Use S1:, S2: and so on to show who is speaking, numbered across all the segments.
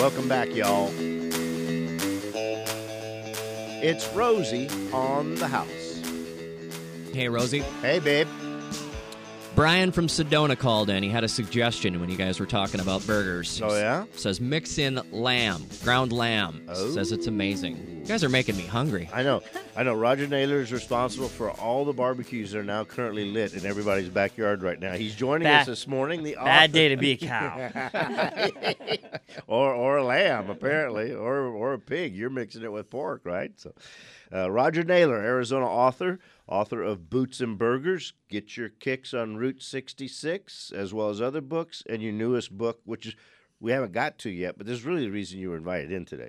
S1: Welcome back, y'all. It's Rosie on the house.
S2: Hey, Rosie.
S1: Hey, babe.
S2: Brian from Sedona called in. He had a suggestion when you guys were talking about burgers.
S1: Oh, yeah?
S2: Says mix in lamb, ground lamb.
S1: Oh.
S2: Says it's amazing. You guys are making me hungry.
S1: I know. Roger Naylor is responsible for all the barbecues that are now currently lit in everybody's backyard right now. He's joining us this morning.
S3: Bad day to be a cow.
S1: or a lamb, apparently, or a pig. You're mixing it with pork, right? So, Roger Naylor, Arizona author of Boots and Burgers. Get your kicks on Route 66, as well as other books, and your newest book, which is we haven't got to yet, but this is really the reason you were invited in today.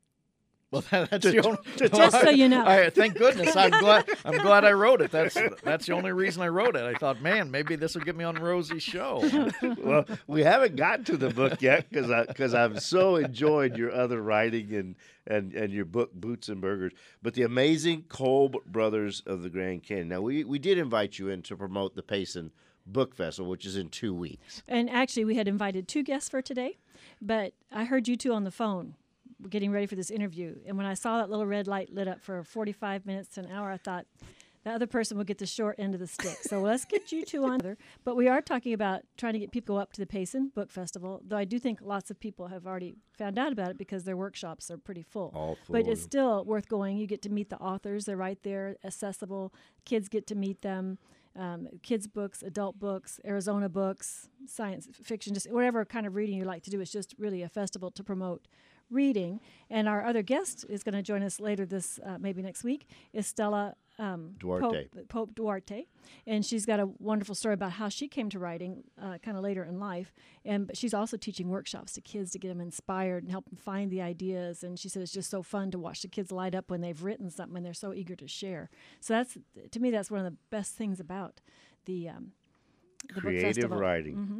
S4: Well, that's the only.
S5: Just so you know.
S4: Thank goodness. I'm glad I wrote it. That's the only reason I wrote it. I thought, man, maybe this will get me on Rosie's show.
S1: Well, we haven't got to the book yet because I've so enjoyed your other writing and your book Boots and Burgers. But the amazing Kolb Brothers of the Grand Canyon. Now we did invite you in to promote the Payson Book Festival, which is in 2 weeks.
S5: And actually, we had invited 2 guests for today, but I heard you two on the phone getting ready for this interview. And when I saw that little red light lit up for 45 minutes to an hour, I thought the other person will get the short end of the stick. So let's get you two on there. But we are talking about trying to get people up to the Payson Book Festival, though I do think lots of people have already found out about it because their workshops are pretty full.
S1: All full.
S5: But it's still worth going. You get to meet the authors. They're right there, accessible. Kids get to meet them. Kids' books, adult books, Arizona books, science fiction, just whatever kind of reading you like to do. It's just really a festival to promote reading. And our other guest is going to join us later this, maybe next week, is Stella
S1: Duarte.
S5: Pope Duarte. And she's got a wonderful story about how she came to writing kind of later in life. But she's also teaching workshops to kids to get them inspired and help them find the ideas. And she said it's just so fun to watch the kids light up when they've written something and they're so eager to share. So that's, to me, that's one of the best things about the book
S1: Creative
S5: festival.
S1: writing.
S5: Mm-hmm.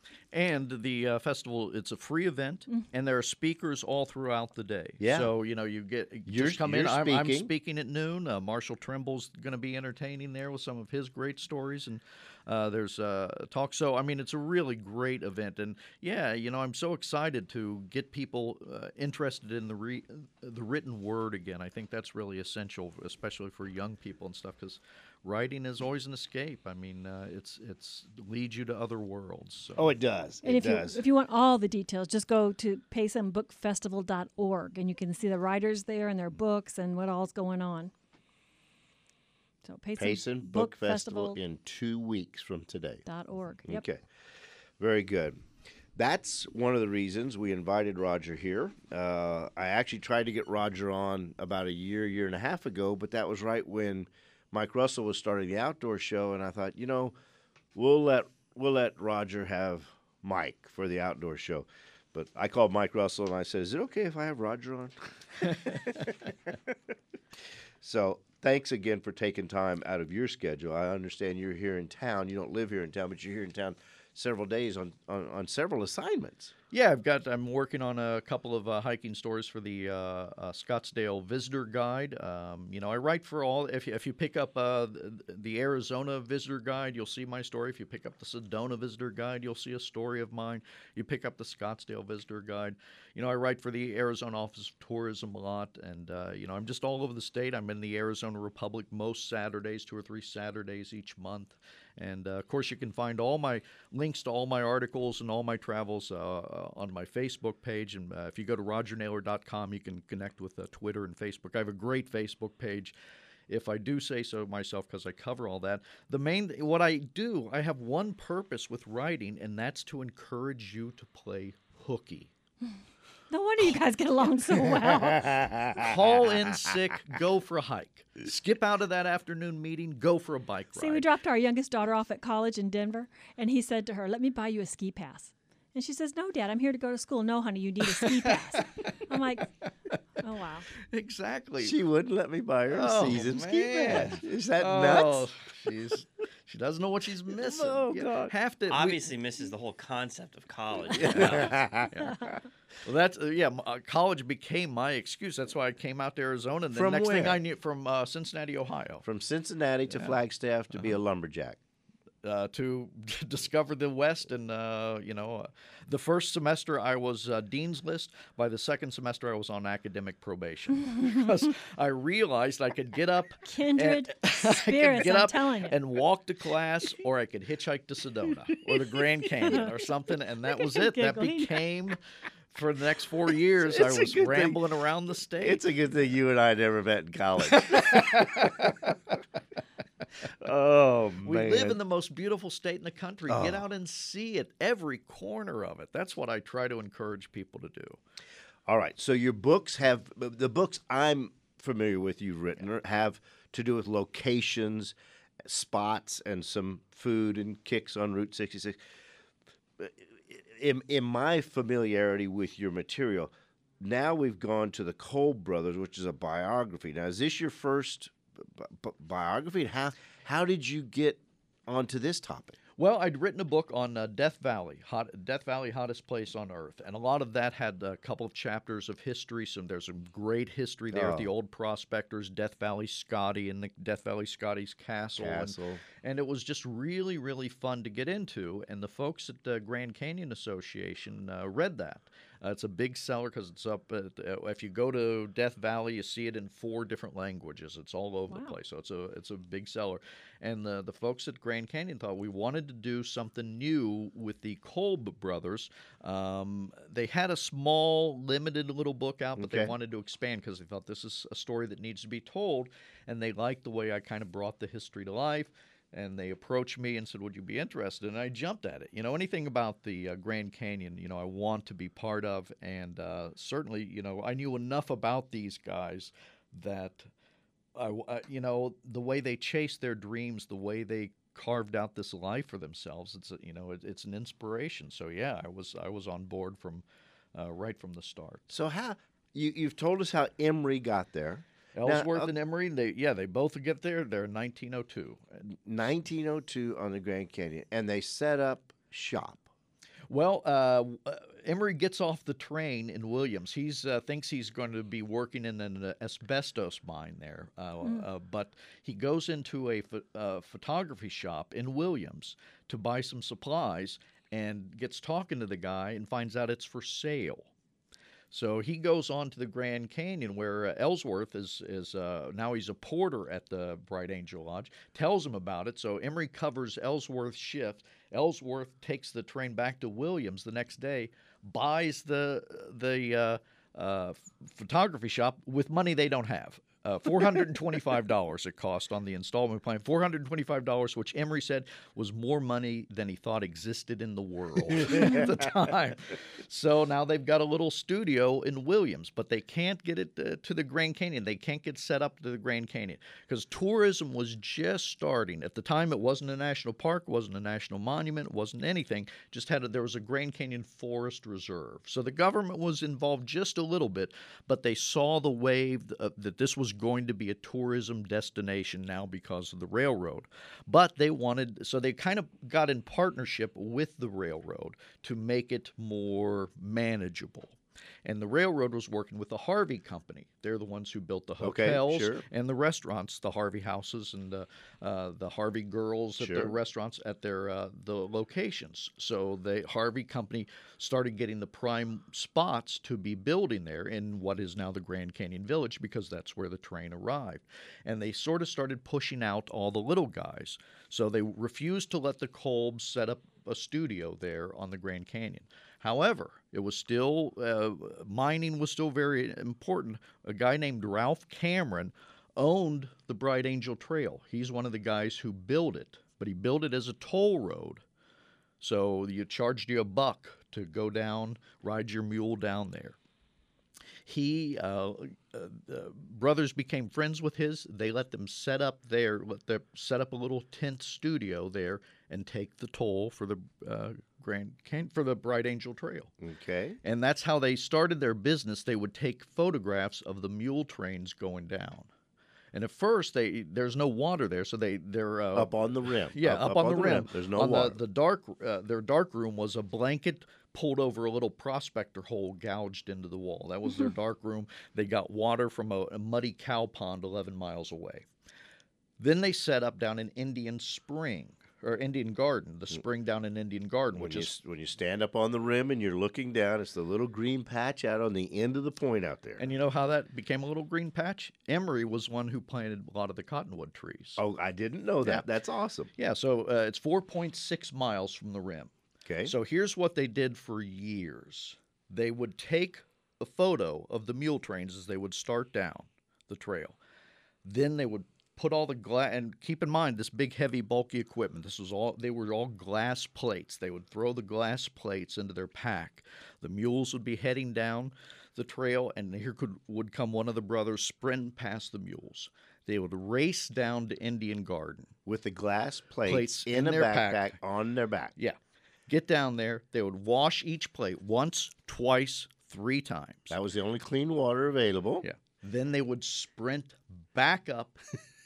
S4: And the festival, it's a free event, and there are speakers all throughout the day.
S1: Yeah.
S4: So, you just come in. I'm
S1: speaking.
S4: speaking at noon. Marshall Trimble's going to be entertaining there with some of his great stories, and there's a talk. So, I mean, it's a really great event. And, yeah, I'm so excited to get people interested in the written word again. I think that's really essential, especially for young people and stuff, because writing is always an escape. I mean, it's leads you to other worlds. So.
S1: Oh, it does.
S5: And
S1: it does.
S5: if you want all the details, just go to PaysonBookFestival.org, and you can see the writers there and their books and what all's going on. So
S1: Payson Book Festival in 2 weeks from today.
S5: .org. Yep.
S1: Okay. Very good. That's one of the reasons we invited Roger here. I actually tried to get Roger on about a year and a half ago, but that was right when Mike Russell was starting the outdoor show, and I thought, we'll let Roger have Mike for the outdoor show. But I called Mike Russell and I said, is it okay if I have Roger on? So thanks again for taking time out of your schedule. I understand you're here in town. You don't live here in town, but you're here in town several days on several assignments.
S4: Yeah, I'm working on a couple of hiking stories for the Scottsdale Visitor Guide. I write for all. If you pick up the Arizona Visitor Guide, you'll see my story. If you pick up the Sedona Visitor Guide, you'll see a story of mine. You pick up the Scottsdale Visitor Guide. I write for the Arizona Office of Tourism a lot, and I'm just all over the state. I'm in the Arizona Republic most Saturdays, 2 or 3 Saturdays each month. And, of course, you can find all my links to all my articles and all my travels on my Facebook page. And if you go to rogernaylor.com, you can connect with Twitter and Facebook. I have a great Facebook page, if I do say so myself, because I cover all that. What I do, I have one purpose with writing, and that's to encourage you to play hooky.
S5: No wonder you guys get along so well.
S4: Call in sick, go for a hike. Skip out of that afternoon meeting, go for a bike ride.
S5: See, we dropped our youngest daughter off at college in Denver, and he said to her, let me buy you a ski pass. And she says, no, Dad, I'm here to go to school. No, honey, you need a ski pass. I'm like, oh, wow.
S4: Exactly.
S1: She wouldn't let me buy her a season ski pass. Is that nuts?
S4: She doesn't know what she's missing.
S1: Oh, God.
S3: Obviously misses the whole concept of college.
S4: Yeah. Well, that's college became my excuse. That's why I came out to Arizona. And the next thing I knew, from Cincinnati, Ohio.
S1: From Cincinnati to Flagstaff to be a lumberjack.
S4: to discover the West. And, the first semester I was Dean's List. By the second semester, I was on academic probation because I realized I could get up.
S5: Kindred
S4: I could
S5: spirits,
S4: get
S5: I'm
S4: up
S5: telling you.
S4: and walk to class, or I could hitchhike to Sedona or the Grand Canyon or something, and that was it. That
S5: Giggling.
S4: became, for the next 4 years, I
S1: It's a
S4: was
S1: good thing.
S4: rambling around the state.
S1: It's a good thing you and I never met in college. Oh, man.
S4: We live in the most beautiful state in the country. Get
S1: Oh.
S4: out and see it, every corner of it. That's what I try to encourage people to do.
S1: All right. So your books have the books I'm familiar with you've written have to do with locations, spots, and some food and kicks on Route 66. In my familiarity with your material, now we've gone to the Kolb Brothers, which is a biography. Now, is this your first biography? How did you get onto this topic?
S4: Well, I'd written a book on Death Valley, hottest place on earth, and a lot of that had a couple of chapters of history. There's some great history there at the old prospectors, Death Valley Scotty and the Death Valley Scotty's castle. And it was just really, really fun to get into. And the folks at the Grand Canyon Association read that. It's a big seller because it's up. If you go to Death Valley, you see it in 4 different languages. It's all over the place, so it's a big seller. And the folks at Grand Canyon thought we wanted to do something new with the Kolb brothers. They had a small, limited little book out, but they wanted to expand because they thought this is a story that needs to be told, and they liked the way I kind of brought the history to life. And they approached me and said, would you be interested? And I jumped at it. Anything about the Grand Canyon, I want to be part of. And certainly, I knew enough about these guys that, the way they chased their dreams, the way they carved out this life for themselves, it's an inspiration. So, yeah, I was on board from right from the start.
S1: So you've told us how Emory got there.
S4: Ellsworth and Emory, they both get there. They're in 1902.
S1: 1902 on the Grand Canyon, and they set up shop.
S4: Well, Emory gets off the train in Williams. He thinks he's going to be working in an asbestos mine there, but he goes into a photography shop in Williams to buy some supplies and gets talking to the guy and finds out it's for sale. So he goes on to the Grand Canyon where Ellsworth is now he's a porter at the Bright Angel Lodge, tells him about it. So Emory covers Ellsworth's shift. Ellsworth takes the train back to Williams the next day, buys the photography shop with money they don't have. $425 it cost on the installment plan. $425, which Emory said was more money than he thought existed in the world at the time. So now they've got a little studio in Williams, but they can't get it to the Grand Canyon. They can't get set up to the Grand Canyon because tourism was just starting. At the time, it wasn't a national park, wasn't a national monument, wasn't anything. There was a Grand Canyon Forest Reserve. So the government was involved just a little bit, but they saw the wave that this was going to be a tourism destination now because of the railroad. But they kind of got in partnership with the railroad to make it more manageable. And the railroad was working with the Harvey Company. They're the ones who built the hotels and the restaurants, the Harvey houses and the Harvey girls at the restaurants at their the locations. So the Harvey Company started getting the prime spots to be building there in what is now the Grand Canyon Village because that's where the train arrived. And they sort of started pushing out all the little guys. So they refused to let the Kolbs set up a studio there on the Grand Canyon. However, it was still mining was still very important. A guy named Ralph Cameron owned the Bright Angel Trail. He's one of the guys who built it, but he built it as a toll road. So you charged you $1 to go down, ride your mule down there. He brothers became friends with his. They let them set up set up a little tent studio there and take the toll for the for the Bright Angel Trail.
S1: Okay.
S4: And that's how they started their business. They would take photographs of the mule trains going down. And at first, there's no water there, so they're
S1: up on the rim.
S4: Yeah, up on the rim.
S1: There's no water.
S4: Their dark room was a blanket pulled over a little prospector hole gouged into the wall. That was their dark room. They got water from a muddy cow pond 11 miles away. Then they set up down in Indian Spring, or Indian Garden, the spring down in Indian Garden,
S1: When
S4: which is
S1: when you stand up on the rim and you're looking down, it's the little green patch out on the end of the point out there.
S4: and you know how that became a little green patch? Emory was one who planted a lot of the cottonwood trees.
S1: Oh, I didn't know that.
S4: Yeah.
S1: That's awesome.
S4: Yeah, so it's 4.6 miles from the rim.
S1: Okay.
S4: So here's what they did for years. They would take a photo of the mule trains as they would start down the trail. Then they would put all the glass, and keep in mind this big, heavy, bulky equipment. They were all glass plates. They would throw the glass plates into their pack. The mules would be heading down the trail, and here would come one of the brothers sprint past the mules. They would race down to Indian Garden.
S1: With the glass plates,
S4: Plates
S1: in a
S4: in their
S1: backpack
S4: pack.
S1: on their back.
S4: Yeah. Get down there. They would wash each plate once, twice, 3 times.
S1: That was the only clean water available.
S4: Yeah. Then they would sprint back up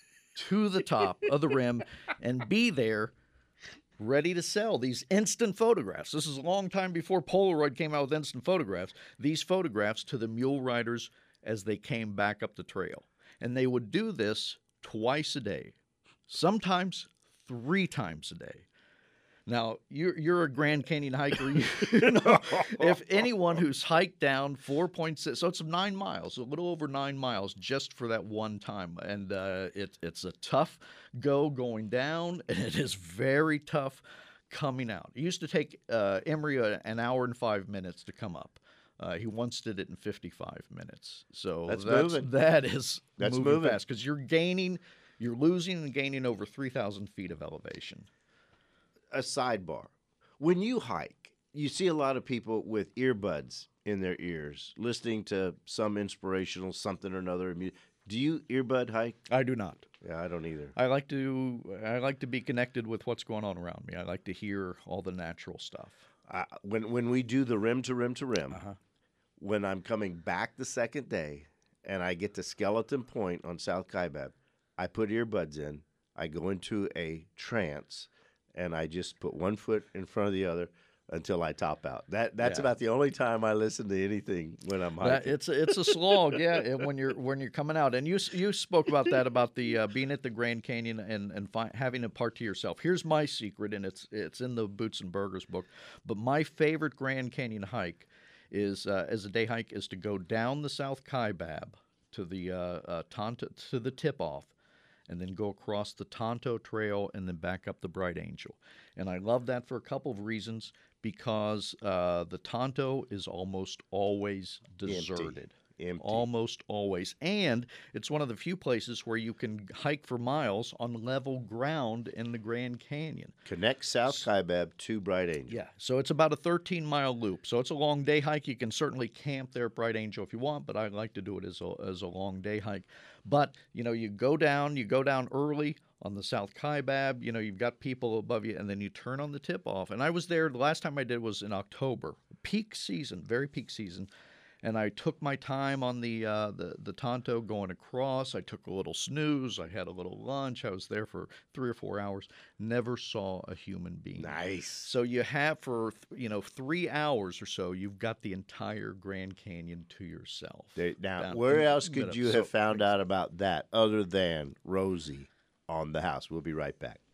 S4: to the top of the rim and be there ready to sell these instant photographs. This is a long time before Polaroid came out with instant photographs. These photographs to the mule riders as they came back up the trail. And they would do this twice a day, sometimes 3 times a day. Now, you're a Grand Canyon hiker. You know, if anyone who's hiked down 4.6, so it's 9 miles, a little over 9 miles just for that one time. And it's a tough go going down, and it is very tough coming out. It used to take Emory an hour and 5 minutes to come up. He once did it in 55 minutes. So
S1: That's moving.
S4: That's
S1: That's
S4: moving
S1: moving.
S4: fast because you're losing and gaining over 3,000 feet of elevation.
S1: A sidebar. When you hike, you see a lot of people with earbuds in their ears, listening to some inspirational something or another. Do you earbud hike?
S4: I do not.
S1: Yeah, I don't either.
S4: I like to be connected with what's going on around me. I like to hear all the natural stuff.
S1: When we do the rim to rim to rim,
S4: Uh-huh.
S1: when I'm coming back the second day and I get to Skeleton Point on South Kaibab, I put earbuds in. I go into a trance, and I just put one foot in front of the other until I top out. That's
S4: Yeah.
S1: about the only time I listen to anything when I'm hiking.
S4: It's a slog, yeah. And when you're coming out, and you spoke about that about the being at the Grand Canyon and having a part to yourself. Here's my secret, and it's in the Boots and Burgers book. But my favorite Grand Canyon hike is as a day hike is to go down the South Kaibab to the Tonto to the tip off, and then go across the Tonto Trail and then back up the Bright Angel. And I love that for a couple of reasons, because the Tonto is almost always deserted.
S1: Empty.
S4: Almost always. And it's one of the few places where you can hike for miles on level ground in the Grand Canyon.
S1: Connect South Kaibab to Bright Angel.
S4: Yeah, so it's about a 13-mile loop. So it's a long day hike. You can certainly camp there at Bright Angel if you want, but I like to do it as a long day hike. But, you go down early on the South Kaibab. You've got people above you, and then you turn on the tip-off. And I was there, the last time I did was in October. Peak season, very peak season. And I took my time on the Tonto going across. I took a little snooze. I had a little lunch. I was there for 3 or 4 hours. Never saw a human being.
S1: Nice.
S4: So you have for 3 hours or so, you've got the entire Grand Canyon to yourself.
S1: Now,
S4: Down
S1: where
S4: in
S1: else
S4: the
S1: could
S4: middle.
S1: you
S4: So-
S1: have found out about that other than Rosie on the house? We'll be right back.